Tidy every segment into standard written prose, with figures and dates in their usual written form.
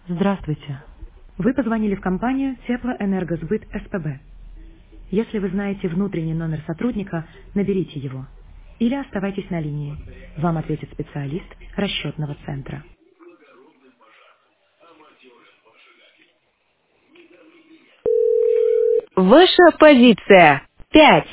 Здравствуйте. Вы позвонили в компанию Теплоэнергосбыт СПБ. Если вы знаете внутренний номер сотрудника, наберите его. Или оставайтесь на линии. Вам ответит специалист расчетного центра. Ваша позиция. 5.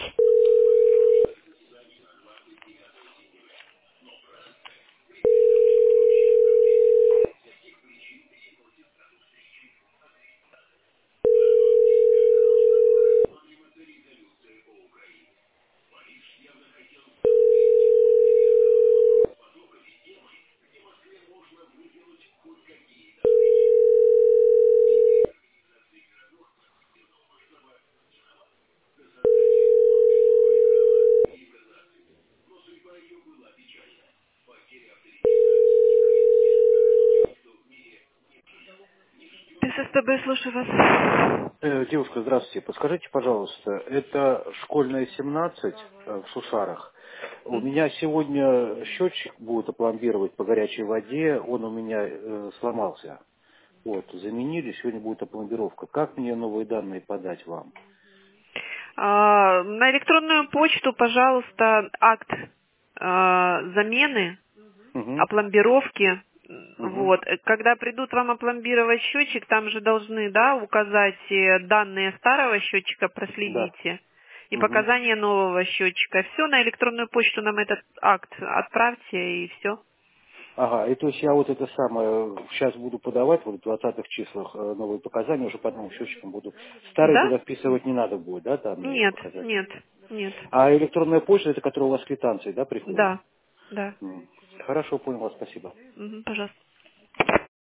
ССТБ, слушаю вас. Девушка, здравствуйте. Подскажите, пожалуйста, это школьная 17 в Сусарах. У меня сегодня счетчик будут опломбировать по горячей воде, он у меня сломался. Вот, заменили, сегодня будет опломбировка. Как мне новые данные подать вам? На электронную почту, пожалуйста, акт замены, Угу, опломбировки. угу, Вот. Когда придут вам опломбировать счетчик, там же должны, да, указать данные старого счетчика, да. проследите, и Угу. показания нового счетчика. Все, на электронную почту нам этот акт отправьте, и все. Ага, и то есть я вот это самое сейчас буду подавать, вот в 20-х числах новые показания, уже по новым счетчикам буду. Старые Да? туда вписывать не надо будет, да, данные Нет, показания? нет, нет. А электронная почта, это которая у вас квитанции, да, приходит? Да, да. Хорошо, понял вас, спасибо. Мгм, пожалуйста.